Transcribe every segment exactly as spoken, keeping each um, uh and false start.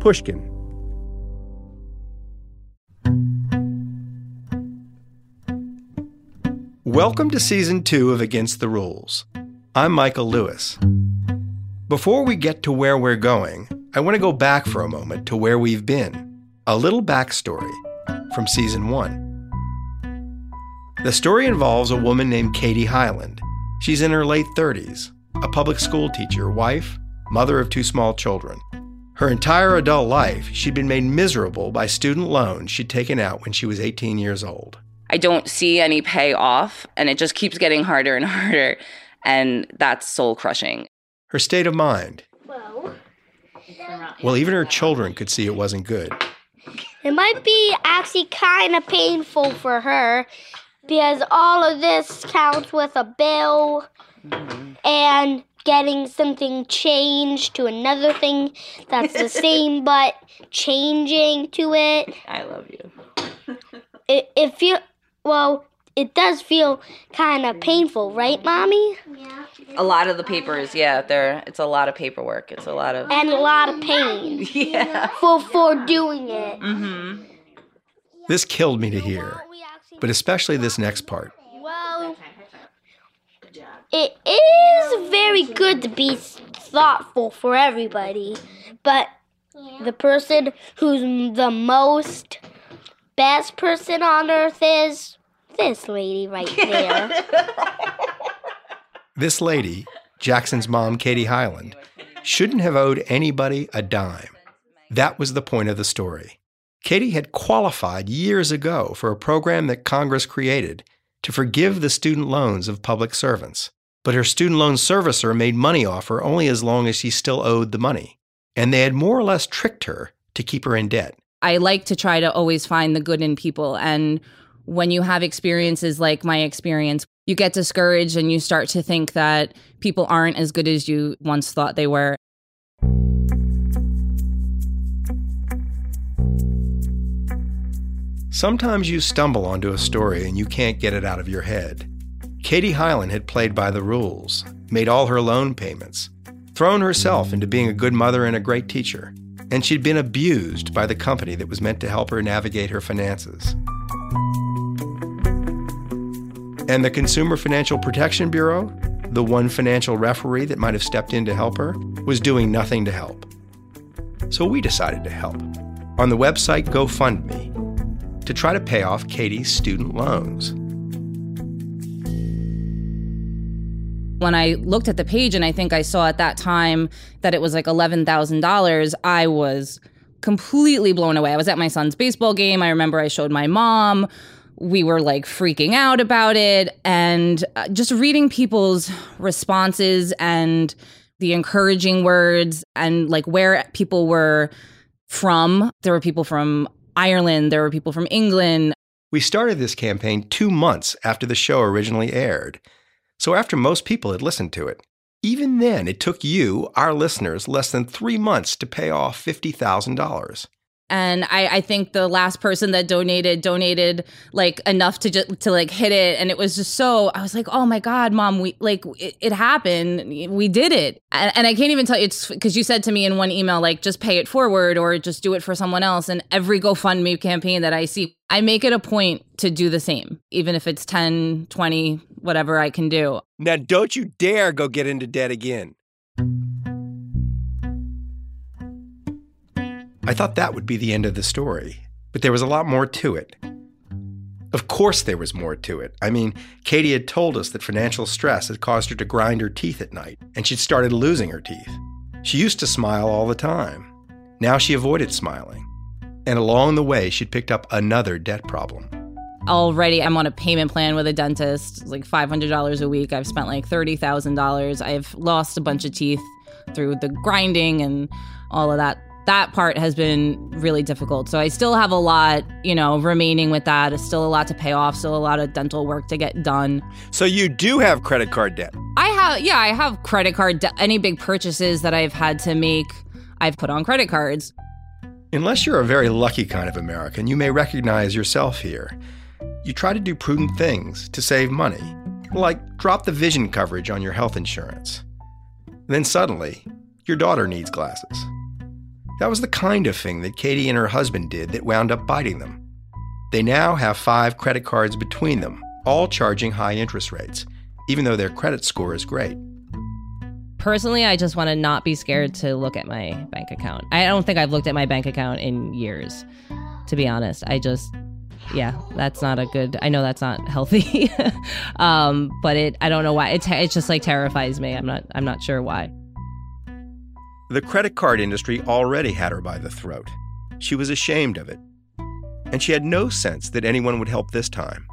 Pushkin. Welcome to Season two of Against the Rules. I'm Michael Lewis. Before we get to where we're going, I want to go back for a moment to where we've been. A little backstory from Season one. The story involves a woman named Katie Hyland. She's in her late thirties, a public school teacher, wife, mother of two small children. Her entire adult life, she'd been made miserable by student loans she'd taken out when she was eighteen years old. I don't see any payoff, and it just keeps getting harder and harder, and that's soul-crushing. Her state of mind. Well, even her children could see it wasn't good. It might be actually kind of painful for her because all of this counts with a bill mm-hmm. and getting something changed to another thing that's the same but changing to it. I love you. It, it feel well, it does feel kind of painful, right, Mommy? Yeah. A lot of the papers, yeah, they're it's a lot of paperwork. It's a lot of and a lot of pain. Yeah. For for doing it. Mm-hmm. This killed me to hear, but especially this next part. Well, it is very good to be thoughtful for everybody, but the person who's the most best person on earth is this lady right there. This lady, Jackson's mom, Katie Hyland, shouldn't have owed anybody a dime. That was the point of the story. Katie had qualified years ago for a program that Congress created to forgive the student loans of public servants. But her student loan servicer made money off her only as long as she still owed the money. And they had more or less tricked her to keep her in debt. I like to try to always find the good in people. And when you have experiences like my experience, you get discouraged and you start to think that people aren't as good as you once thought they were. Sometimes you stumble onto a story and you can't get it out of your head. Katie Hyland had played by the rules, made all her loan payments, thrown herself into being a good mother and a great teacher, and she'd been abused by the company that was meant to help her navigate her finances. And the Consumer Financial Protection Bureau, the one financial referee that might have stepped in to help her, was doing nothing to help. So we decided to help on the website GoFundMe to try to pay off Katie's student loans. When I looked at the page and I think I saw at that time that it was like eleven thousand dollars, I was completely blown away. I was at my son's baseball game. I remember I showed my mom. We were like freaking out about it. And just reading people's responses and the encouraging words and like where people were from. There were people from Ireland. There were people from England. We started this campaign two months after the show originally aired. So after most people had listened to it, even then it took you, our listeners, less than three months to pay off fifty thousand dollars. And I, I think the last person that donated, donated like enough to just to like hit it. And it was just so, I was like, oh my God, Mom, we like it, it happened. We did it. And, and I can't even tell you, it's because you said to me in one email, like, just pay it forward or just do it for someone else. And every GoFundMe campaign that I see, I make it a point to do the same, even if it's ten, twenty, whatever I can do. Now, don't you dare go get into debt again. I thought that would be the end of the story, but there was a lot more to it. Of course there was more to it. I mean, Katie had told us that financial stress had caused her to grind her teeth at night, and she'd started losing her teeth. She used to smile all the time. Now she avoided smiling. And along the way, she'd picked up another debt problem. Already, I'm on a payment plan with a dentist. It's like five hundred dollars a week. I've spent like thirty thousand dollars. I've lost a bunch of teeth through the grinding and all of that. That part has been really difficult. So I still have a lot, you know, remaining with that. It's still a lot to pay off, still a lot of dental work to get done. So you do have credit card debt? I have, yeah, I have credit card debt. Any big purchases that I've had to make, I've put on credit cards. Unless you're a very lucky kind of American, you may recognize yourself here. You try to do prudent things to save money, like drop the vision coverage on your health insurance. Then suddenly, your daughter needs glasses. That was the kind of thing that Katie and her husband did that wound up biting them. They now have five credit cards between them, all charging high interest rates, even though their credit score is great. Personally, I just want to not be scared to look at my bank account. I don't think I've looked at my bank account in years, to be honest. I just, yeah, that's not a good, I know that's not healthy. um, but it, I don't know why. It, it just like terrifies me. I'm not, I'm not sure why. The credit card industry already had her by the throat. She was ashamed of it. And she had no sense that anyone would help this time.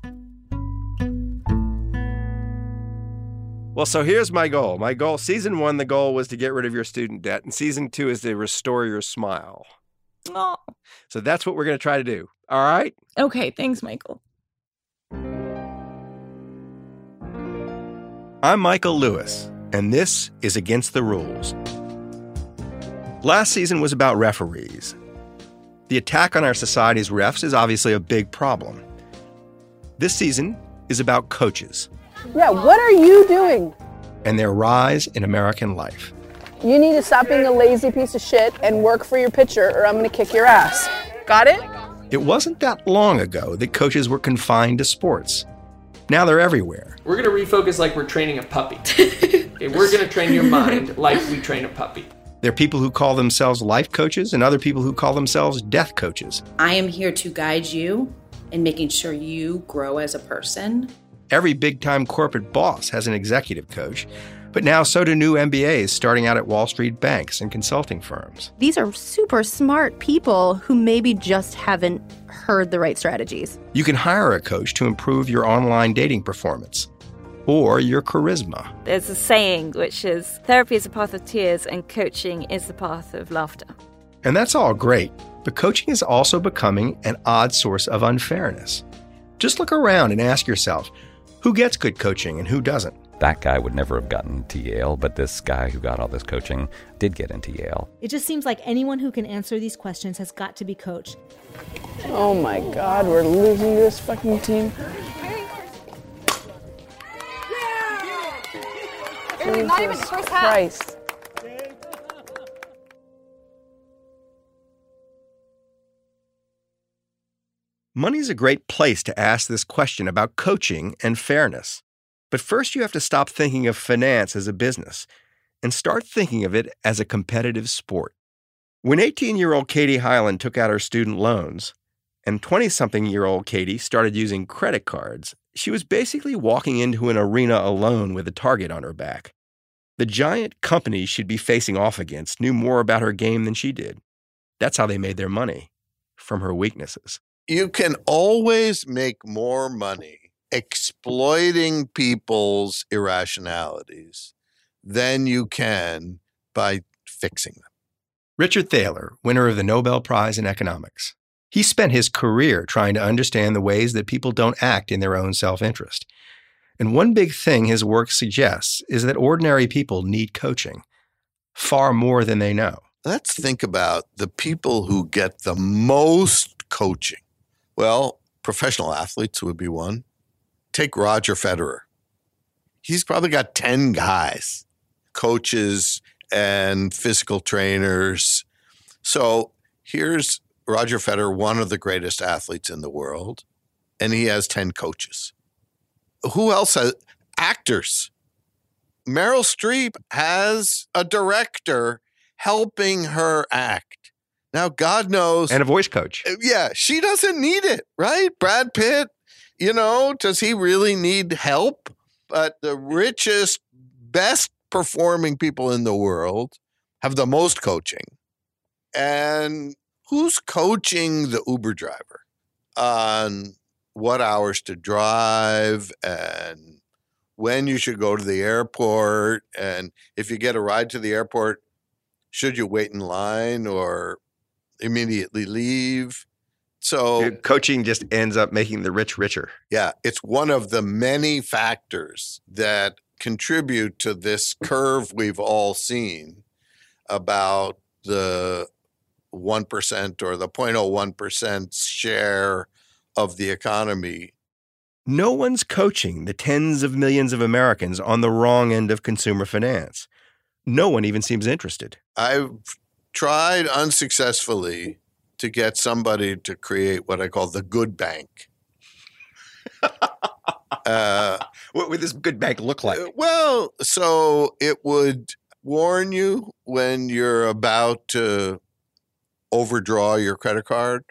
Well, so here's my goal. My goal, season one, the goal was to get rid of your student debt, and season two is to restore your smile. Oh. So that's what we're going to try to do. All right? Okay, thanks, Michael. I'm Michael Lewis, and this is Against the Rules. Last season was about referees. The attack on our society's refs is obviously a big problem. This season is about coaches. Yeah, what are you doing? And their rise in American life. You need to stop being a lazy piece of shit and work for your pitcher, or I'm going to kick your ass. Got it? It wasn't that long ago that coaches were confined to sports. Now they're everywhere. We're going to refocus like we're training a puppy. Okay, we're going to train your mind like we train a puppy. There are people who call themselves life coaches and other people who call themselves death coaches. I am here to guide you in making sure you grow as a person. Every big-time corporate boss has an executive coach, but now so do new M B As starting out at Wall Street banks and consulting firms. These are super smart people who maybe just haven't heard the right strategies. You can hire a coach to improve your online dating performance or your charisma. There's a saying which is, therapy is the path of tears and coaching is the path of laughter. And that's all great, but coaching is also becoming an odd source of unfairness. Just look around and ask yourself, who gets good coaching and who doesn't? That guy would never have gotten to Yale, but this guy who got all this coaching did get into Yale. It just seems like anyone who can answer these questions has got to be coached. Oh my God, we're losing this fucking team. Jesus Christ. Money's a great place to ask this question about coaching and fairness. But first you have to stop thinking of finance as a business and start thinking of it as a competitive sport. When eighteen-year-old Katie Hyland took out her student loans and twenty-something-year-old Katie started using credit cards, she was basically walking into an arena alone with a target on her back. The giant companies she'd be facing off against knew more about her game than she did. That's how they made their money, from her weaknesses. You can always make more money exploiting people's irrationalities than you can by fixing them. Richard Thaler, winner of the Nobel Prize in Economics. He spent his career trying to understand the ways that people don't act in their own self-interest. And one big thing his work suggests is that ordinary people need coaching, far more than they know. Let's think about the people who get the most coaching. Well, professional athletes would be one. Take Roger Federer. He's probably got ten guys, coaches and physical trainers. So here's Roger Federer, one of the greatest athletes in the world, and he has ten coaches. Who else has actors? Meryl Streep has a director helping her act. Now, God knows. And a voice coach. Yeah, she doesn't need it, right? Brad Pitt, you know, does he really need help? But the richest, best performing people in the world have the most coaching. And who's coaching the Uber driver on what hours to drive and when you should go to the airport? And if you get a ride to the airport, should you wait in line or immediately leave? So coaching just ends up making the rich richer. Yeah, it's one of the many factors that contribute to this curve we've all seen about the one percent or the zero point zero one percent share of the economy. No one's coaching the tens of millions of Americans on the wrong end of consumer finance. No one even seems interested. I've tried unsuccessfully to get somebody to create what I call the good bank. uh, what would this good bank look like? Well, so it would warn you when you're about to overdraw your credit card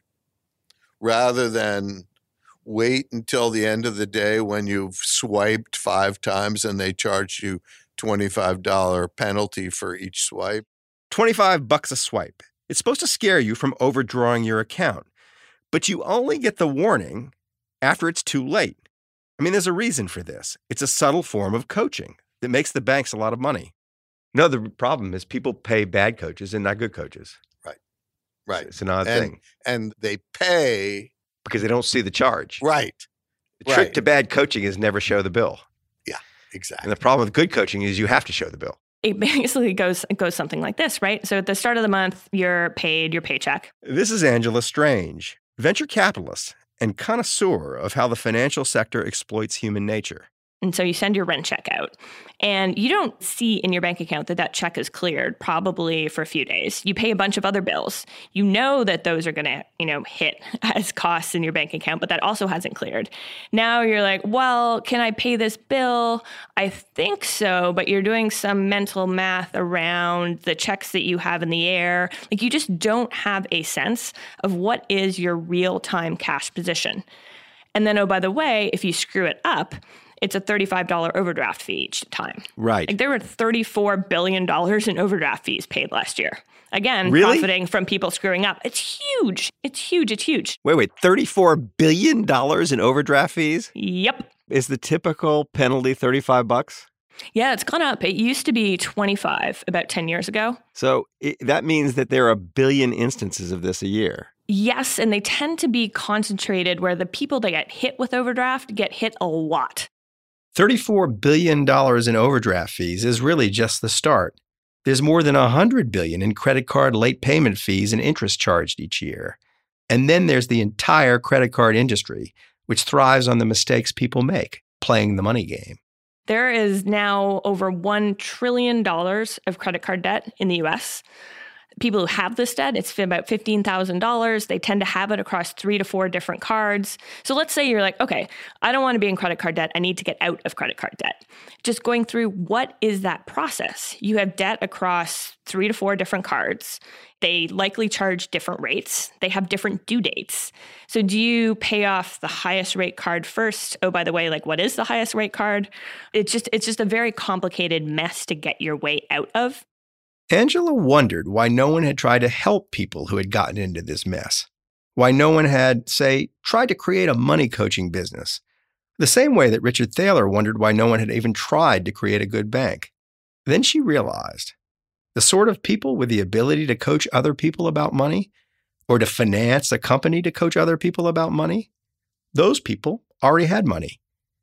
rather than wait until the end of the day when you've swiped five times and they charge you twenty-five dollars penalty for each swipe. twenty-five bucks a swipe. It's supposed to scare you from overdrawing your account, but you only get the warning after it's too late. I mean, there's a reason for this. It's a subtle form of coaching that makes the banks a lot of money. No, the problem is people pay bad coaches and not good coaches. Right. Right. It's an odd and, thing. And they pay because they don't see the charge. Right. The trick right. to bad coaching is never show the bill. Yeah, exactly. And the problem with good coaching is you have to show the bill. It basically goes it goes something like this, right? So at the start of the month, you're paid your paycheck. This is Angela Strange, venture capitalist and connoisseur of how the financial sector exploits human nature. And so you send your rent check out and you don't see in your bank account that that check is cleared probably for a few days. You pay a bunch of other bills. You know that those are going to, you know, hit as costs in your bank account, but that also hasn't cleared. Now you're like, well, can I pay this bill? I think so, but you're doing some mental math around the checks that you have in the air. Like you just don't have a sense of what is your real-time cash position. And then, oh, by the way, if you screw it up, it's a thirty-five dollars overdraft fee each time. Right. Like there were thirty-four billion dollars in overdraft fees paid last year. Again, really? Profiting from people screwing up. It's huge. It's huge. It's huge. Wait, wait, thirty-four billion dollars in overdraft fees? Yep. Is the typical penalty thirty-five bucks? Yeah, it's gone up. It used to be twenty-five about ten years ago. So it, that means that there are a billion instances of this a year. Yes, and they tend to be concentrated where the people that get hit with overdraft get hit a lot. thirty-four billion dollars in overdraft fees is really just the start. There's more than one hundred billion dollars in credit card late payment fees and interest charged each year. And then there's the entire credit card industry, which thrives on the mistakes people make, playing the money game. There is now over one trillion dollars of credit card debt in the U S. People who have this debt, it's about fifteen thousand dollars. They tend to have it across three to four different cards. So let's say you're like, okay, I don't want to be in credit card debt. I need to get out of credit card debt. Just going through what is that process? You have debt across three to four different cards. They likely charge different rates. They have different due dates. So do you pay off the highest rate card first? Oh, by the way, like what is the highest rate card? It's just it's just a very complicated mess to get your way out of. Angela wondered why no one had tried to help people who had gotten into this mess. Why no one had, say, tried to create a money coaching business. The same way that Richard Thaler wondered why no one had even tried to create a good bank. Then she realized the sort of people with the ability to coach other people about money, or to finance a company to coach other people about money, those people already had money.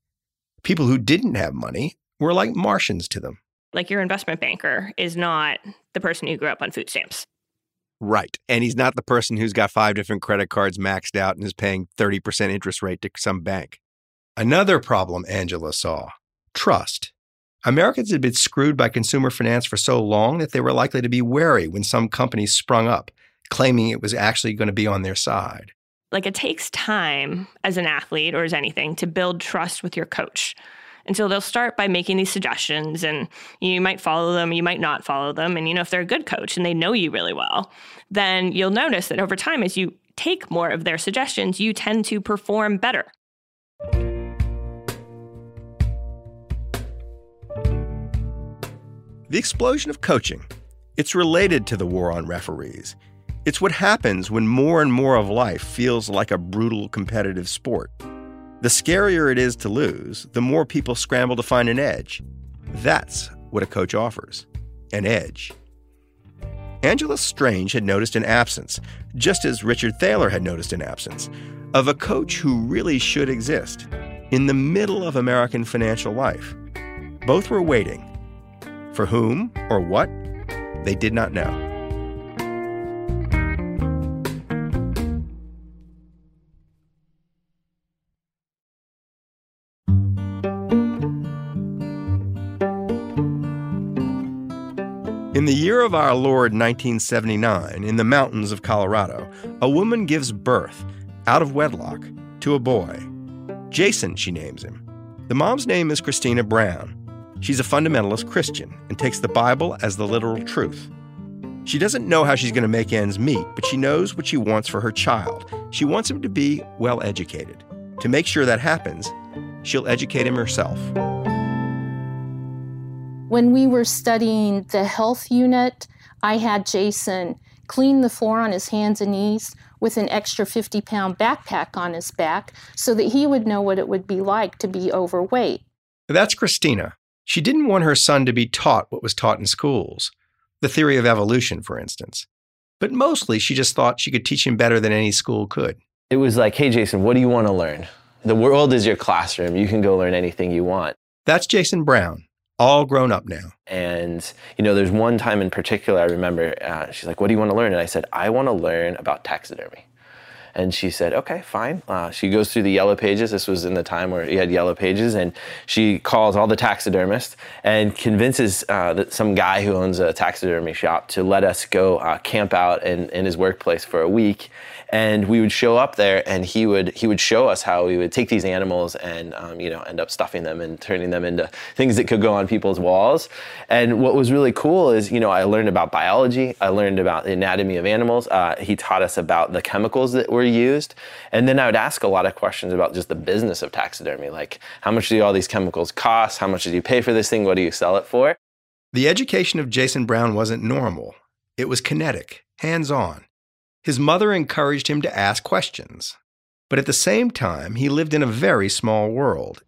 People who didn't have money were like Martians to them. Like your investment banker is not the person who grew up on food stamps. Right. And he's not the person who's got five different credit cards maxed out and is paying thirty percent interest rate to some bank. Another problem Angela saw, trust. Americans had been screwed by consumer finance for so long that they were likely to be wary when some company sprung up, claiming it was actually going to be on their side. Like it takes time as an athlete or as anything to build trust with your coach. And so they'll start by making these suggestions and you might follow them, you might not follow them. And, you know, if they're a good coach and they know you really well, then you'll notice that over time, as you take more of their suggestions, you tend to perform better. The explosion of coaching. It's related to the war on referees. It's what happens when more and more of life feels like a brutal competitive sport. The scarier it is to lose, the more people scramble to find an edge. That's what a coach offers, an edge. Angela Strange had noticed an absence, just as Richard Thaler had noticed an absence, of a coach who really should exist, in the middle of American financial life. Both were waiting. For whom or what, they did not know. In the year of our Lord nineteen seventy-nine, in the mountains of Colorado, a woman gives birth, out of wedlock, to a boy. Jason, she names him. The mom's name is Christina Brown. She's a fundamentalist Christian and takes the Bible as the literal truth. She doesn't know how she's going to make ends meet, but she knows what she wants for her child. She wants him to be well educated. To make sure that happens, she'll educate him herself. When we were studying the health unit, I had Jason clean the floor on his hands and knees with an extra fifty pound backpack on his back so that he would know what it would be like to be overweight. That's Christina. She didn't want her son to be taught what was taught in schools, the theory of evolution, for instance. But mostly she just thought she could teach him better than any school could. It was like, hey, Jason, what do you want to learn? The world is your classroom. You can go learn anything you want. That's Jason Brown, all grown up now. And, you know, there's one time in particular I remember, uh, she's like, what do you want to learn? And I said, I want to learn about taxidermy. And she said, okay, fine. Uh, she goes through the yellow pages. This was in the time where you had yellow pages. And she calls all the taxidermists and convinces uh, that some guy who owns a taxidermy shop to let us go uh, camp out in, in his workplace for a week. And we would show up there, and he would he would show us how we would take these animals and um, you know end up stuffing them and turning them into things that could go on people's walls. And what was really cool is, you know, I learned about biology. I learned about the anatomy of animals. Uh, he taught us about the chemicals that were used. And then I would ask a lot of questions about just the business of taxidermy, like how much do all these chemicals cost? How much did you pay for this thing? What do you sell it for? The education of Jason Brown wasn't normal. It was kinetic, hands-on. His mother encouraged him to ask questions. But at the same time, he lived in a very small world.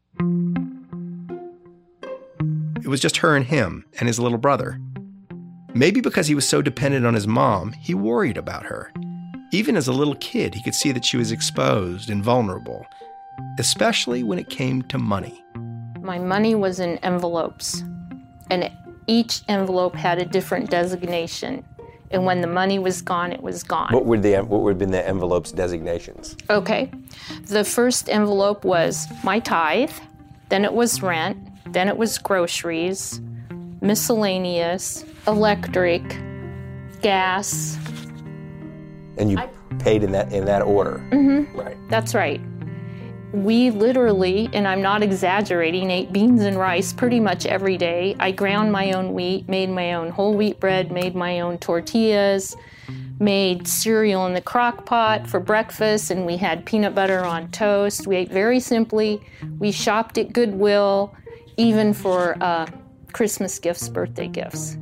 It was just her and him and his little brother. Maybe because he was so dependent on his mom, he worried about her. Even as a little kid, he could see that she was exposed and vulnerable, especially when it came to money. My money was in envelopes, and each envelope had a different designation. And when the money was gone, it was gone. What would the what would have been the envelope's designations? Okay. The first envelope was my tithe, then it was rent, then it was groceries, miscellaneous, electric, gas. And you I, paid in that in that order. Mm-hmm. Right. That's right. We literally, and I'm not exaggerating, ate beans and rice pretty much every day. I ground my own wheat, made my own whole wheat bread, made my own tortillas, made cereal in the crock pot for breakfast, and we had peanut butter on toast. We ate very simply. We shopped at Goodwill, even for uh, Christmas gifts, birthday gifts.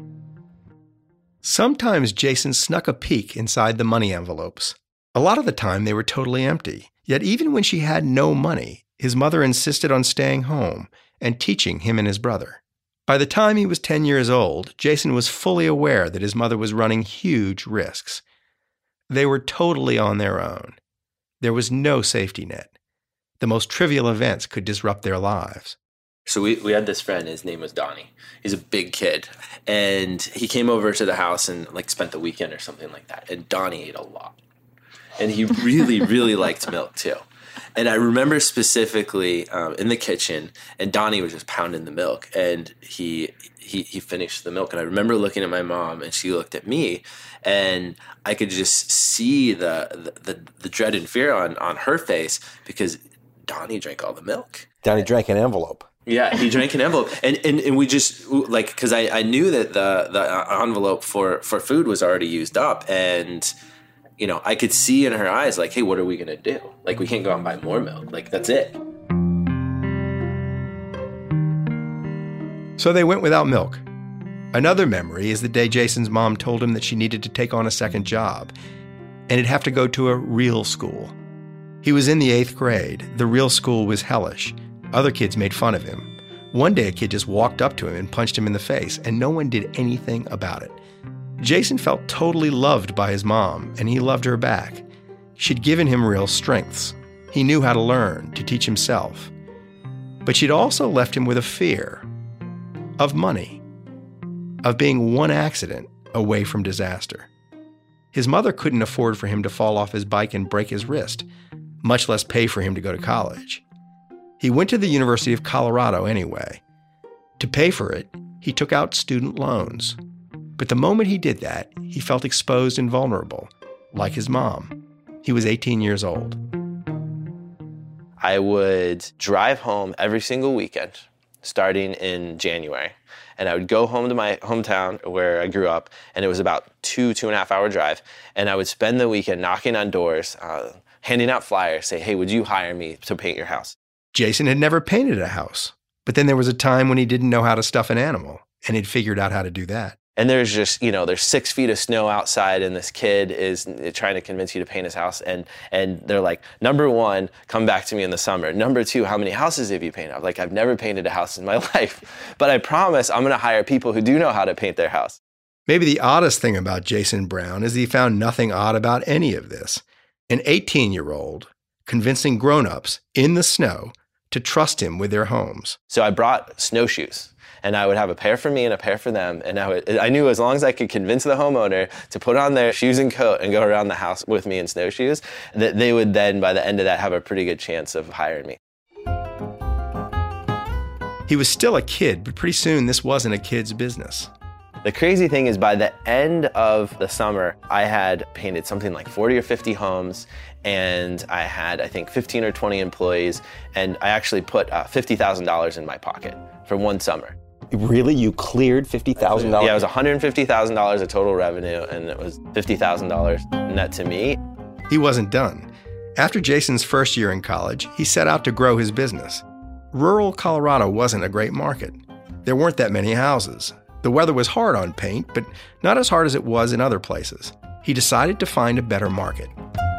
Sometimes Jason snuck a peek inside the money envelopes. A lot of the time they were totally empty. Yet even when she had no money, his mother insisted on staying home and teaching him and his brother. By the time he was ten years old, Jason was fully aware that his mother was running huge risks. They were totally on their own. There was no safety net. The most trivial events could disrupt their lives. So we, we had this friend, his name was Donnie. He's a big kid. And he came over to the house and like spent the weekend or something like that. And Donnie ate a lot. And he really, really liked milk too. And I remember specifically um, in the kitchen, and Donnie was just pounding the milk, and he, he he finished the milk. And I remember looking at my mom, and she looked at me, and I could just see the the, the, the dread and fear on, on her face because Donnie drank all the milk. Donnie drank an envelope. Yeah, he drank an envelope, and and, and we just like because I, I knew that the the envelope for, for food was already used up, and you know I could see in her eyes like, hey, what are we gonna do? Like we can't go out and buy more milk. Like that's it. So they went without milk. Another memory is the day Jason's mom told him that she needed to take on a second job, and he'd have to go to a real school. He was in the eighth grade. The real school was hellish. Other kids made fun of him. One day a kid just walked up to him and punched him in the face, and no one did anything about it. Jason felt totally loved by his mom, and he loved her back. She'd given him real strengths. He knew how to learn, to teach himself. But she'd also left him with a fear of money, of being one accident away from disaster. His mother couldn't afford for him to fall off his bike and break his wrist, much less pay for him to go to college. He went to the University of Colorado anyway. To pay for it, he took out student loans. But the moment he did that, he felt exposed and vulnerable, like his mom. He was eighteen years old. I would drive home every single weekend, starting in January. And I would go home to my hometown where I grew up, and it was about two, two and a half hour drive. And I would spend the weekend knocking on doors, uh, handing out flyers, say, hey, would you hire me to paint your house? Jason had never painted a house, but then there was a time when he didn't know how to stuff an animal, and he'd figured out how to do that. And there's just, you know, there's six feet of snow outside, and this kid is trying to convince you to paint his house. And and they're like, number one, come back to me in the summer. Number two, how many houses have you painted? I'm like, I've never painted a house in my life, but I promise I'm going to hire people who do know how to paint their house. Maybe the oddest thing about Jason Brown is he found nothing odd about any of this. An eighteen-year-old convincing grown-ups in the snow to trust him with their homes. So I brought snowshoes. And I would have a pair for me and a pair for them. And I, would, I knew as long as I could convince the homeowner to put on their shoes and coat and go around the house with me in snowshoes, that they would then, by the end of that, have a pretty good chance of hiring me. He was still a kid, but pretty soon this wasn't a kid's business. The crazy thing is, by the end of the summer, I had painted something like forty or fifty homes, and I had, I think, fifteen or twenty employees, and I actually put uh, fifty thousand dollars in my pocket for one summer. Really? You cleared fifty thousand dollars? Yeah, it was one hundred fifty thousand dollars of total revenue, and it was fifty thousand dollars net to me. He wasn't done. After Jason's first year in college, he set out to grow his business. Rural Colorado wasn't a great market. There weren't that many houses. The weather was hard on paint, but not as hard as it was in other places. He decided to find a better market.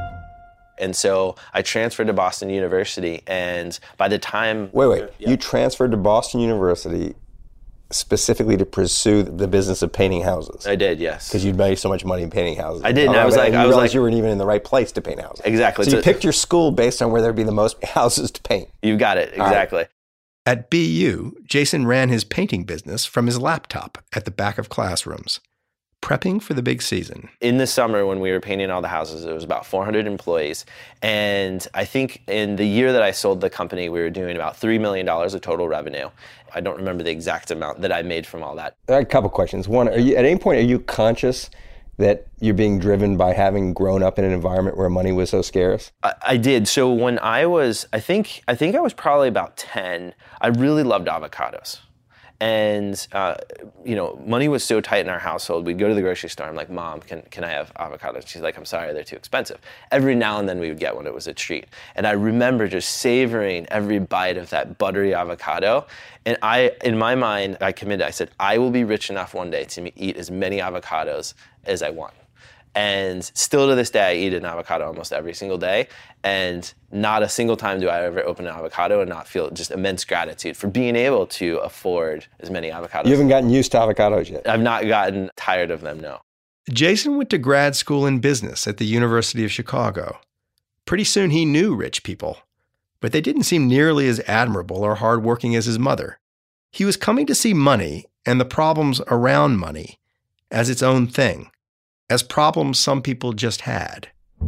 And so I transferred to Boston University, and by the time... Wait, wait. Yeah. You transferred to Boston University specifically to pursue the business of painting houses? I did, yes. Because you'd made so much money painting houses. I did, and I was like... You I was like, you weren't even in the right place to paint houses. Exactly. So you picked your school based on where there'd be the most houses to paint. You got it, exactly. At B U, Jason ran his painting business from his laptop at the back of classrooms, prepping for the big season. In the summer when we were painting all the houses, it was about four hundred employees. And I think in the year that I sold the company, we were doing about three million dollars of total revenue. I don't remember the exact amount that I made from all that. I had a couple questions. One, are you, at any point, are you conscious that you're being driven by having grown up in an environment where money was so scarce? I, I did. So when I was, I think, I think I was probably about ten, I really loved avocados. And, uh, you know, money was so tight in our household. We'd go to the grocery store. I'm like, Mom, can can I have avocados? She's like, I'm sorry, they're too expensive. Every now and then we would get one. It was a treat. And I remember just savoring every bite of that buttery avocado. And I, in my mind, I committed. I said, I will be rich enough one day to eat as many avocados as I want. And still to this day, I eat an avocado almost every single day. And not a single time do I ever open an avocado and not feel just immense gratitude for being able to afford as many avocados. You haven't gotten used to avocados yet? I've not gotten tired of them, no. Jason went to grad school in business at the University of Chicago. Pretty soon he knew rich people, but they didn't seem nearly as admirable or hardworking as his mother. He was coming to see money and the problems around money as its own thing, as problems some people just had.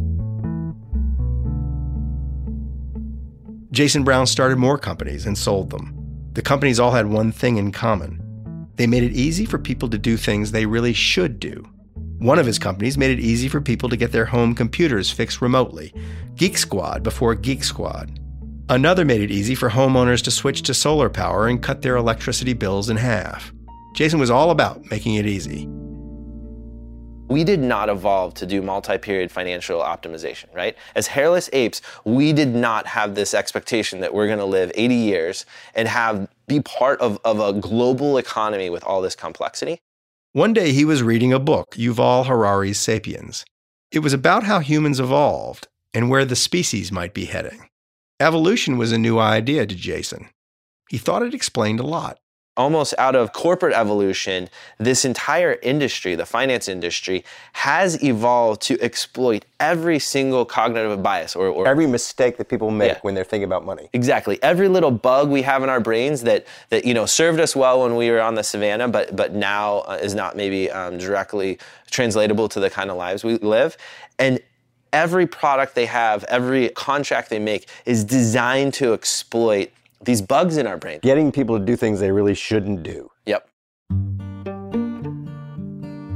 Jason Brown started more companies and sold them. The companies all had one thing in common. They made it easy for people to do things they really should do. One of his companies made it easy for people to get their home computers fixed remotely, Geek Squad before Geek Squad. Another made it easy for homeowners to switch to solar power and cut their electricity bills in half. Jason was all about making it easy. We did not evolve to do multi-period financial optimization, right? As hairless apes, we did not have this expectation that we're going to live eighty years and have be part of, of a global economy with all this complexity. One day he was reading a book, Yuval Harari's Sapiens. It was about how humans evolved and where the species might be heading. Evolution was a new idea to Jason. He thought it explained a lot. Almost out of corporate evolution, this entire industry, the finance industry, has evolved to exploit every single cognitive bias or, or every mistake that people make yeah. when they're thinking about money. Exactly. Every little bug we have in our brains that that you know served us well when we were on the savannah, but but now uh, is not maybe um, directly translatable to the kind of lives we live. And every product they have, every contract they make is designed to exploit these bugs in our brain. Getting people to do things they really shouldn't do. Yep.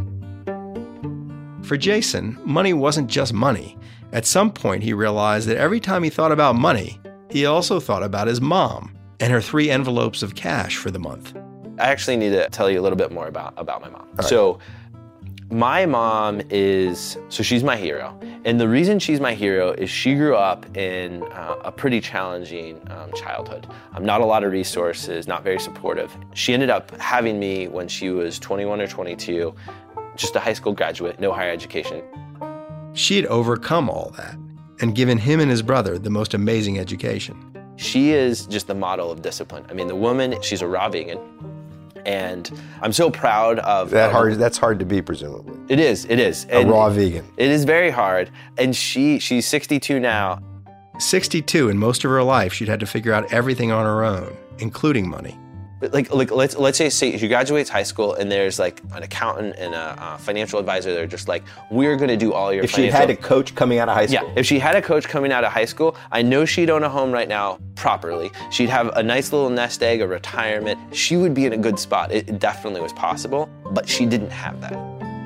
For Jason, money wasn't just money. At some point, he realized that every time he thought about money, he also thought about his mom and her three envelopes of cash for the month. I actually need to tell you a little bit more about, about my mom. Right. So my mom is, so she's my hero. And the reason she's my hero is she grew up in uh, a pretty challenging um, childhood. Um, not a lot of resources, not very supportive. She ended up having me when she was twenty-one or twenty-two, just a high school graduate, no higher education. She had overcome all that and given him and his brother the most amazing education. She is just the model of discipline. I mean, the woman, she's a raw vegan. And I'm so proud of that. Of, hard. That's hard to be, presumably. It is. It is. A and raw vegan. It is very hard. And she she's sixty-two now. sixty-two, and most of her life she'd had to figure out everything on her own, including money. Like, like let's let's say, say she graduates high school and there's like an accountant and a uh, financial advisor. They're just like, we're going to do all your. If financial... she had a coach coming out of high school. Yeah, if she had a coach coming out of high school, I know she'd own a home right now properly. She'd have a nice little nest egg, a retirement. She would be in a good spot. It, it definitely was possible, but she didn't have that.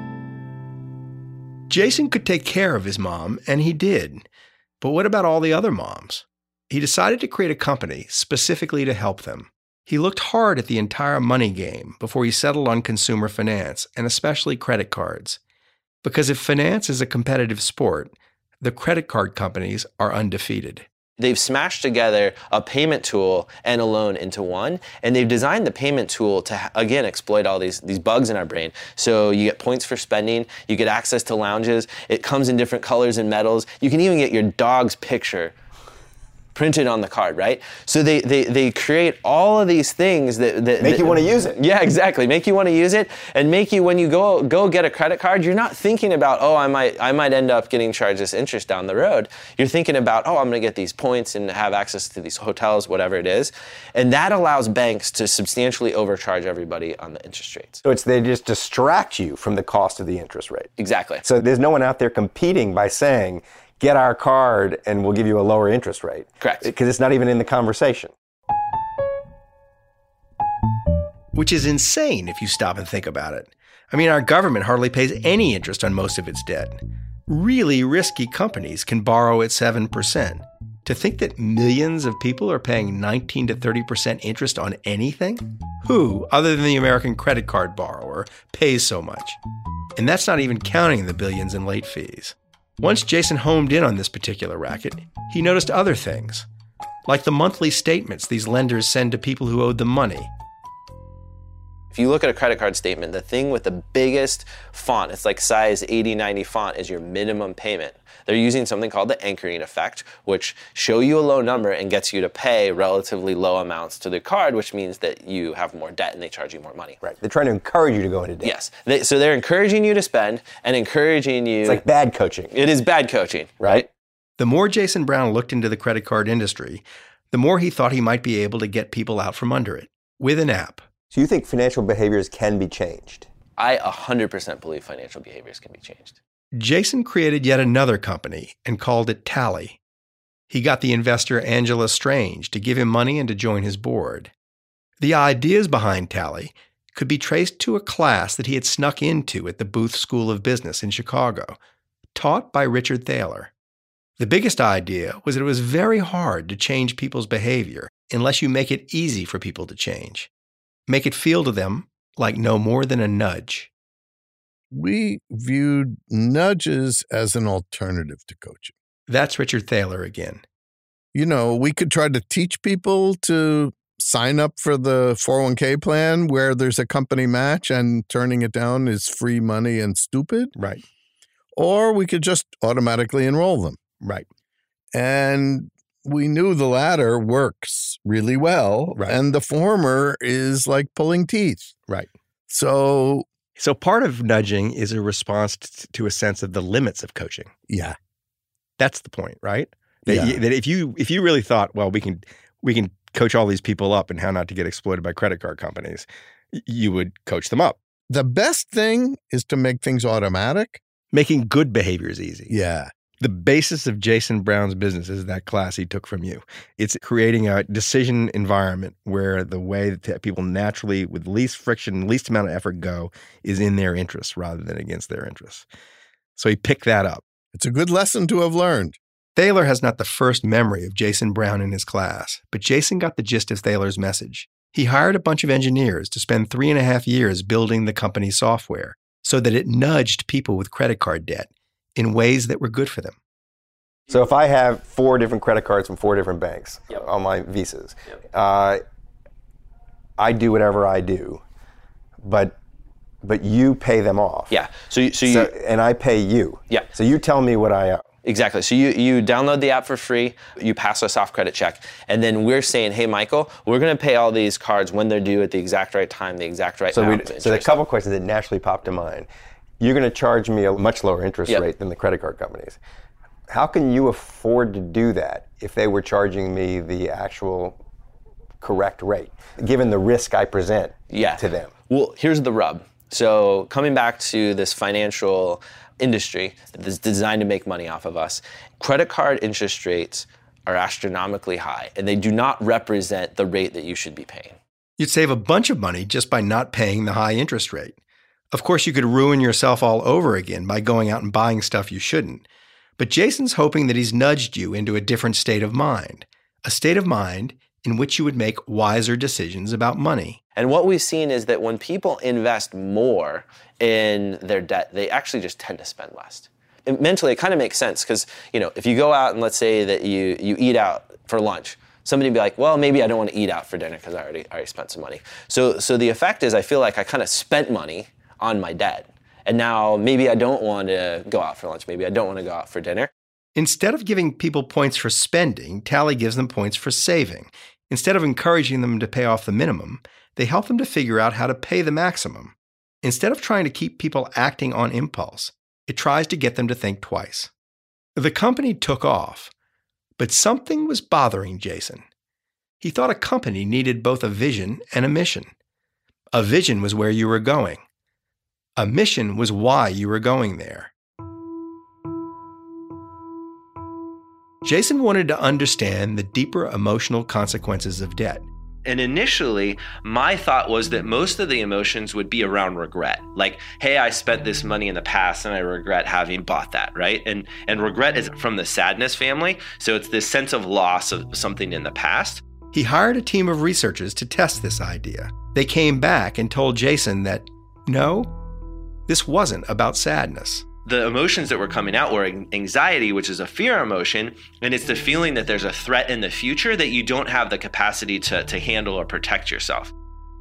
Jason could take care of his mom, and he did. But what about all the other moms? He decided to create a company specifically to help them. He looked hard at the entire money game before he settled on consumer finance, and especially credit cards. Because if finance is a competitive sport, the credit card companies are undefeated. They've smashed together a payment tool and a loan into one, and they've designed the payment tool to, again, exploit all these, these bugs in our brain. So you get points for spending, you get access to lounges, it comes in different colors and metals. You can even get your dog's picture printed on the card, right? So they they they create all of these things that, that make that, you want to use it. Yeah, exactly. Make you want to use it, and make you, when you go go get a credit card, you're not thinking about, oh, I might I might end up getting charged this interest down the road. You're thinking about, oh, I'm going to get these points and have access to these hotels, whatever it is, and that allows banks to substantially overcharge everybody on the interest rates. So it's they just distract you from the cost of the interest rate. Exactly. So there's no one out there competing by saying, get our card and we'll give you a lower interest rate. Correct. Because it's not even in the conversation. Which is insane if you stop and think about it. I mean, our government hardly pays any interest on most of its debt. Really risky companies can borrow at seven percent. To think that millions of people are paying nineteen to thirty percent interest on anything? Who, other than the American credit card borrower, pays so much? And that's not even counting the billions in late fees. Once Jason homed in on this particular racket, he noticed other things, like the monthly statements these lenders send to people who owed them money. If you look at a credit card statement, the thing with the biggest font, it's like size eighty, ninety font, is your minimum payment. They're using something called the anchoring effect, which show you a low number and gets you to pay relatively low amounts to the card, which means that you have more debt and they charge you more money. Right. They're trying to encourage you to go into debt. Yes. They, so they're encouraging you to spend and encouraging you. It's like bad coaching. It is bad coaching, right? The more Jason Brown looked into the credit card industry, the more he thought he might be able to get people out from under it with an app. So you think financial behaviors can be changed? I one hundred percent believe financial behaviors can be changed. Jason created yet another company and called it Tally. He got the investor Angela Strange to give him money and to join his board. The ideas behind Tally could be traced to a class that he had snuck into at the Booth School of Business in Chicago, taught by Richard Thaler. The biggest idea was that it was very hard to change people's behavior unless you make it easy for people to change. Make it feel to them like no more than a nudge. We viewed nudges as an alternative to coaching. That's Richard Thaler again. You know, we could try to teach people to sign up for the four oh one k plan where there's a company match and turning it down is free money and stupid. Right. Or we could just automatically enroll them. Right. And we knew the latter works really well. Right. And the former is like pulling teeth. Right. So... So part of nudging is a response to a sense of the limits of coaching. Yeah. That's the point, right? That, yeah. you, that if you if you really thought, well, we can we can coach all these people up and how not to get exploited by credit card companies, you would coach them up. The best thing is to make things automatic. Making good behaviors easy. Yeah. The basis of Jason Brown's business is that class he took from you. It's creating a decision environment where the way that people naturally, with least friction, least amount of effort go, is in their interests rather than against their interests. so he picked that up. It's a good lesson to have learned. Thaler has not the first memory of Jason Brown in his class, but Jason got the gist of Thaler's message. He hired a bunch of engineers to spend three and a half years building the company's software so that it nudged people with credit card debt in ways that were good for them. So if I have four different credit cards from four different banks yep. on my visas, yep. uh, I do whatever I do, but but you pay them off. Yeah. So you, so you so, and I pay you. Yeah. So you tell me what I owe. Exactly. So you, you download the app for free, you pass a soft credit check, and then we're saying, hey, Michael, we're going to pay all these cards when they're due at the exact right time, the exact right so amount. We, so the couple questions that naturally popped to mind. You're going to charge me a much lower interest yep. rate than the credit card companies. How can you afford to do that if they were charging me the actual correct rate, given the risk I present yeah. to them? Well, here's the rub. So coming back to this financial industry that's designed to make money off of us, credit card interest rates are astronomically high, and they do not represent the rate that you should be paying. You'd save a bunch of money just by not paying the high interest rate. Of course, you could ruin yourself all over again by going out and buying stuff you shouldn't. But Jason's hoping that he's nudged you into a different state of mind, a state of mind in which you would make wiser decisions about money. And what we've seen is that when people invest more in their debt, they actually just tend to spend less. And mentally, it kind of makes sense because, you know, if you go out and let's say that you, you eat out for lunch, somebody would be like, well, maybe I don't want to eat out for dinner because I already, already spent some money. So, so the effect is I feel like I kind of spent money on my debt. And now maybe I don't want to go out for lunch. Maybe I don't want to go out for dinner. Instead of giving people points for spending, Tally gives them points for saving. Instead of encouraging them to pay off the minimum, they help them to figure out how to pay the maximum. Instead of trying to keep people acting on impulse, it tries to get them to think twice. The company took off, but something was bothering Jason. He thought a company needed both a vision and a mission. A vision was where you were going. A mission was why you were going there. Jason wanted to understand the deeper emotional consequences of debt. And initially, my thought was that most of the emotions would be around regret. Like, hey, I spent this money in the past and I regret having bought that, right? And and regret is from the sadness family. So it's this sense of loss of something in the past. He hired a team of researchers to test this idea. They came back and told Jason that, no, this wasn't about sadness. The emotions that were coming out were anxiety, which is a fear emotion, and it's the feeling that there's a threat in the future that you don't have the capacity to, to handle or protect yourself.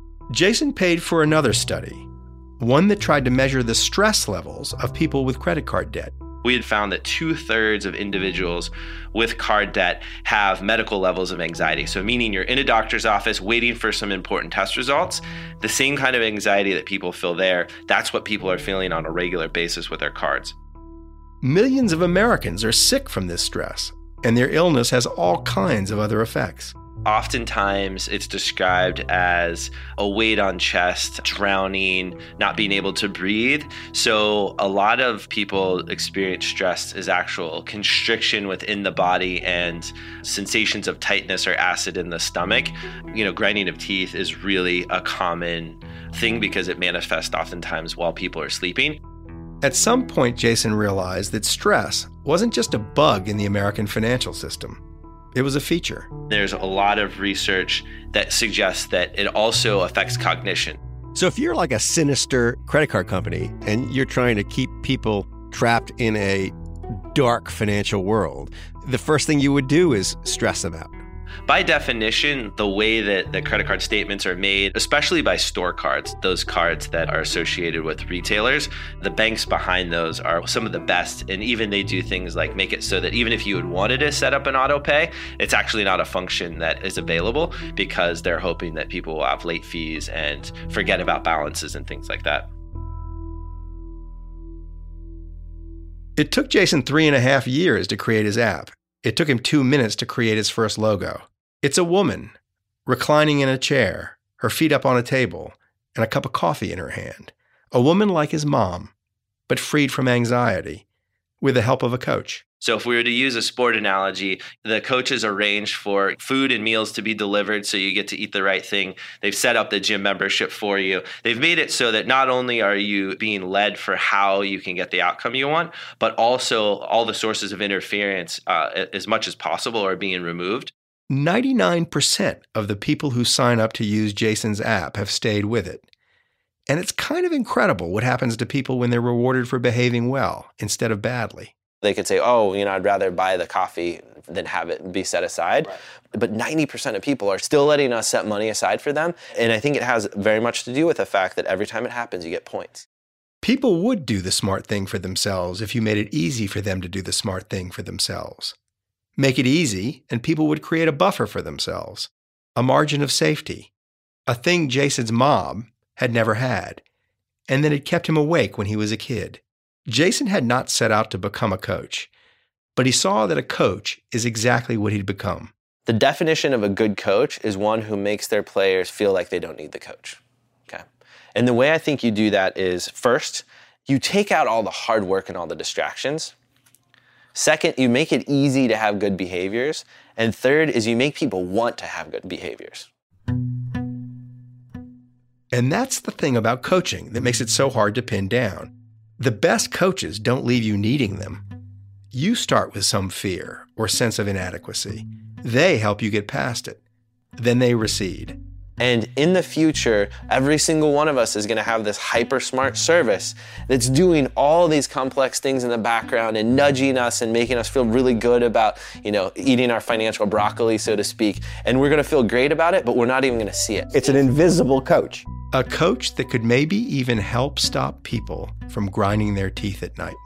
Jason paid for another study, one that tried to measure the stress levels of people with credit card debt. We had found that two-thirds of individuals with card debt have medical levels of anxiety. So meaning you're in a doctor's office waiting for some important test results, the same kind of anxiety that people feel there, that's what people are feeling on a regular basis with their cards. Millions of Americans are sick from this stress, and their illness has all kinds of other effects. Oftentimes, it's described as a weight on chest, drowning, not being able to breathe. So a lot of people experience stress as actual constriction within the body and sensations of tightness or acid in the stomach. You know, grinding of teeth is really a common thing because it manifests oftentimes while people are sleeping. At some point, Jason realized that stress wasn't just a bug in the American financial system. It was a feature. There's a lot of research that suggests that it also affects cognition. So if you're like a sinister credit card company and you're trying to keep people trapped in a dark financial world, the first thing you would do is stress them out. By definition, the way that the credit card statements are made, especially by store cards, those cards that are associated with retailers, the banks behind those are some of the best. And even they do things like make it so that even if you had wanted to set up an auto pay, it's actually not a function that is available because they're hoping that people will have late fees and forget about balances and things like that. It took Jason three and a half years to create his app. It took him two minutes to create his first logo. It's a woman, reclining in a chair, her feet up on a table, and a cup of coffee in her hand. A woman like his mom, but freed from anxiety, with the help of a coach. So if we were to use a sport analogy, the coaches arrange for food and meals to be delivered so you get to eat the right thing. They've set up the gym membership for you. They've made it so that not only are you being led for how you can get the outcome you want, but also all the sources of interference, uh, as much as possible, are being removed. ninety-nine percent of the people who sign up to use Jason's app have stayed with it. And it's kind of incredible what happens to people when they're rewarded for behaving well instead of badly. They could say, oh, you know, I'd rather buy the coffee than have it be set aside. Right. But ninety percent of people are still letting us set money aside for them. And I think it has very much to do with the fact that every time it happens, you get points. People would do the smart thing for themselves if you made it easy for them to do the smart thing for themselves. Make it easy, and people would create a buffer for themselves, a margin of safety, a thing Jason's mom had never had, and that had kept him awake when he was a kid. Jason had not set out to become a coach, but he saw that a coach is exactly what he'd become. The definition of a good coach is one who makes their players feel like they don't need the coach. Okay. And the way I think you do that is, first, you take out all the hard work and all the distractions. Second, you make it easy to have good behaviors. And third is you make people want to have good behaviors. And that's the thing about coaching that makes it so hard to pin down. The best coaches don't leave you needing them. You start with some fear or sense of inadequacy. They help you get past it. Then they recede. And in the future, every single one of us is going to have this hyper smart service that's doing all these complex things in the background and nudging us and making us feel really good about, you know, eating our financial broccoli, so to speak. And we're going to feel great about it, but we're not even going to see it. It's an invisible coach. A coach that could maybe even help stop people from grinding their teeth at night.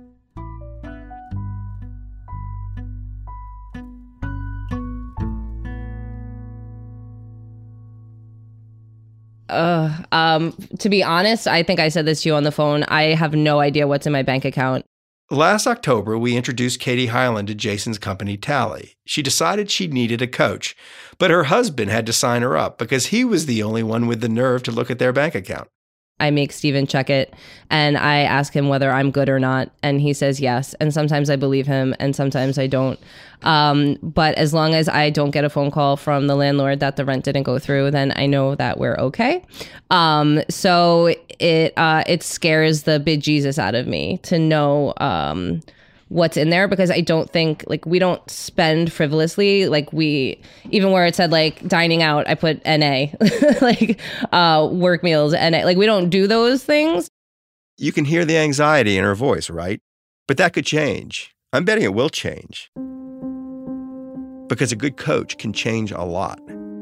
Uh, um, to be honest, I think I said this to you on the phone. I have no idea what's in my bank account. Last October, we introduced Katie Hyland to Jason's company, Tally. She decided she needed a coach, but her husband had to sign her up because he was the only one with the nerve to look at their bank account. I make Steven check it, and I ask him whether I'm good or not, and he says yes. And sometimes I believe him, and sometimes I don't. Um, but as long as I don't get a phone call from the landlord that the rent didn't go through, then I know that we're okay. Um, so it uh, it scares the bejesus out of me to know um, what's in there, because I don't think, like, we don't spend frivolously. Like, we, even where it said like dining out, I put N A, like uh, work meals, N A. Like, we don't do those things. You can hear the anxiety in her voice, right? But that could change. I'm betting it will change. Because a good coach can change a lot.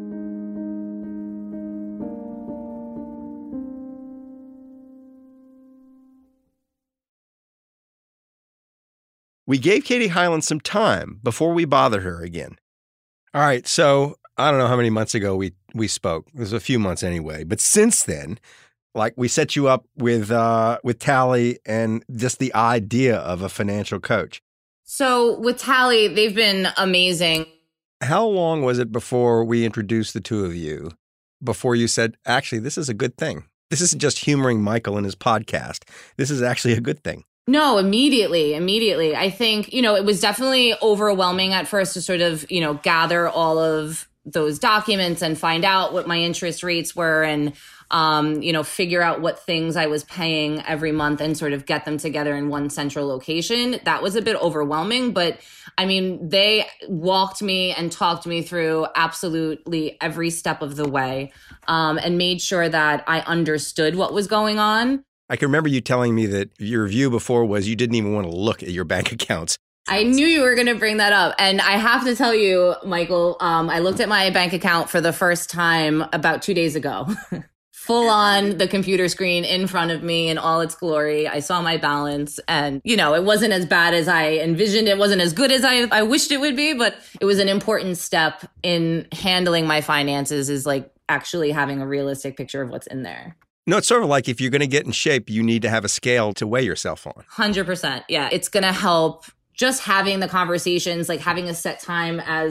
We gave Katie Hyland some time before we bothered her again. All right, so I don't know how many months ago we, we spoke. It was a few months anyway. But since then, like, we set you up with uh, with Tally and just the idea of a financial coach. So with Tally, they've been amazing. How long was it before we introduced the two of you, before you said, actually, this is a good thing? This isn't just humoring Michael in his podcast. This is actually a good thing. No, immediately, immediately. I think, you know, it was definitely overwhelming at first to sort of, you know, gather all of those documents and find out what my interest rates were and, um, you know, figure out what things I was paying every month and sort of get them together in one central location. That was a bit overwhelming, but I mean, they walked me and talked me through absolutely every step of the way, um, and made sure that I understood what was going on. I can remember you telling me that your view before was you didn't even want to look at your bank accounts. I knew you were going to bring that up. And I have to tell you, Michael, um, I looked at my bank account for the first time about two days ago. Full on the computer screen in front of me in all its glory. I saw my balance and, you know, it wasn't as bad as I envisioned. It wasn't as good as I, I wished it would be, but it was an important step in handling my finances, is like actually having a realistic picture of what's in there. No, it's sort of like if you're going to get in shape, you need to have a scale to weigh yourself on. one hundred percent. Yeah. It's going to help just having the conversations, like having a set time as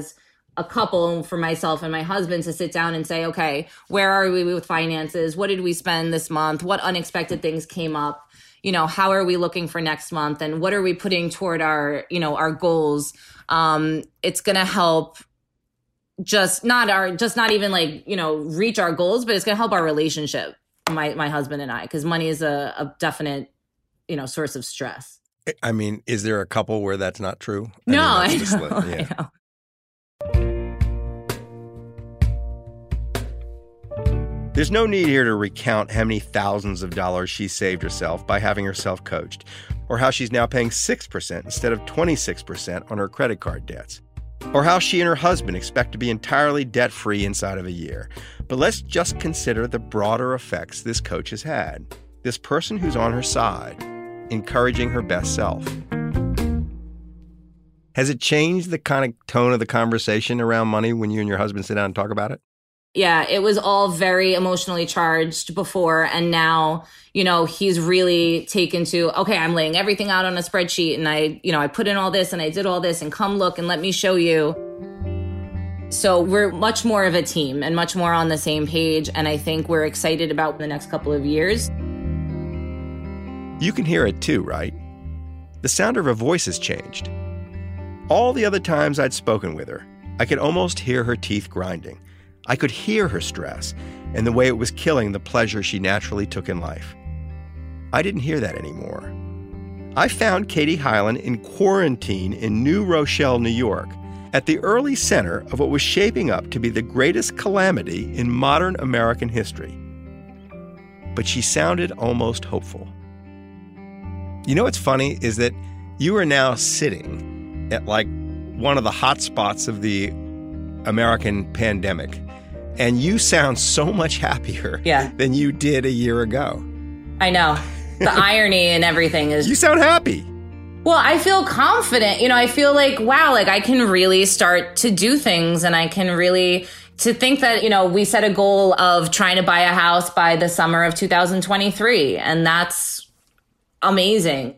a couple, for myself and my husband, to sit down and say, okay, where are we with finances? What did we spend this month? What unexpected things came up? You know, how are we looking for next month? And what are we putting toward our, you know, our goals? Um, it's going to help just not our, just not even like, you know, reach our goals, but it's going to help our relationship, my, my husband and I, because money is a, a definite, you know, source of stress. I mean, is there a couple where that's not true? I No, mean, I that's just know, like- yeah. I know. There's no need here to recount how many thousands of dollars she saved herself by having herself coached, or how she's now paying six percent instead of twenty-six percent on her credit card debts, or how she and her husband expect to be entirely debt-free inside of a year. But let's just consider the broader effects this coach has had, this person who's on her side, encouraging her best self. Has it changed the kind of tone of the conversation around money when you and your husband sit down and talk about it? Yeah, it was all very emotionally charged before. And now, you know, he's really taken to, okay, I'm laying everything out on a spreadsheet and I, you know, I put in all this and I did all this and come look and let me show you. So we're much more of a team and much more on the same page. And I think we're excited about the next couple of years. You can hear it too, right? The sound of her voice has changed. All the other times I'd spoken with her, I could almost hear her teeth grinding. I could hear her stress and the way it was killing the pleasure she naturally took in life. I didn't hear that anymore. I found Katie Hyland in quarantine in New Rochelle, New York, at the early center of what was shaping up to be the greatest calamity in modern American history. But she sounded almost hopeful. You know what's funny is that you are now sitting at like one of the hot spots of the American pandemic, and you sound so much happier Yeah. than you did a year ago. I know. The irony and everything is... You sound happy. Well, I feel confident. You know, I feel like, wow, like I can really start to do things, and I can really... To think that, you know, we set a goal of trying to buy a house by the summer of two thousand twenty-three, and that's amazing.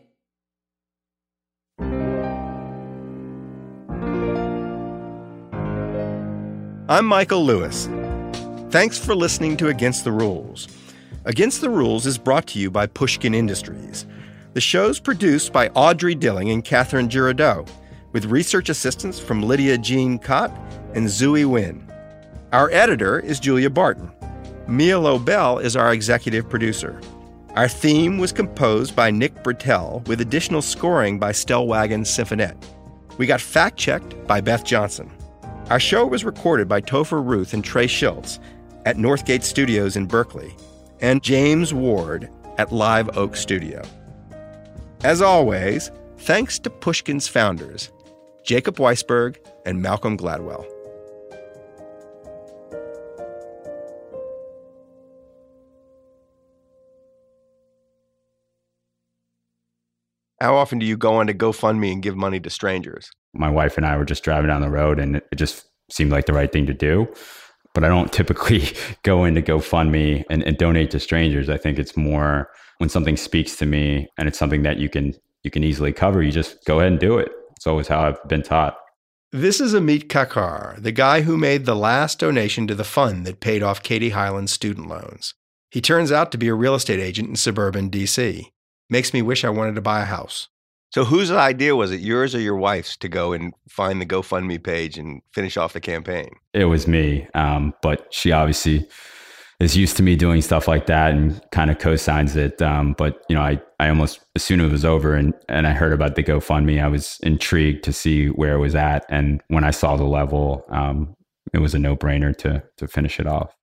I'm Michael Lewis. Thanks for listening to Against the Rules. Against the Rules is brought to you by Pushkin Industries. The show's produced by Audrey Dilling and Catherine Girardeau, with research assistance from Lydia Jean Cott and Zooey Wynn. Our editor is Julia Barton. Mia Lobel is our executive producer. Our theme was composed by Nick Bertel, with additional scoring by Stellwagen Symphonette. We got fact-checked by Beth Johnson. Our show was recorded by Topher Ruth and Trey Schultz at Northgate Studios in Berkeley, and James Ward at Live Oak Studio. As always, thanks to Pushkin's founders, Jacob Weisberg and Malcolm Gladwell. How often do you go onto GoFundMe and give money to strangers? My wife and I were just driving down the road and it just seemed like the right thing to do. But I don't typically go into GoFundMe and, and donate to strangers. I think it's more when something speaks to me and it's something that you can you can easily cover, you just go ahead and do it. It's always how I've been taught. This is Amit Kakar, the guy who made the last donation to the fund that paid off Katie Hyland's student loans. He turns out to be a real estate agent in suburban D C. Makes me wish I wanted to buy a house. So whose idea was it, yours or your wife's, to go and find the GoFundMe page and finish off the campaign? It was me, um, but she obviously is used to me doing stuff like that and kind of co-signs it. Um, but, you know, I, I almost, as soon as it was over and, and I heard about the GoFundMe, I was intrigued to see where it was at. And when I saw the level, um, it was a no-brainer to to finish it off.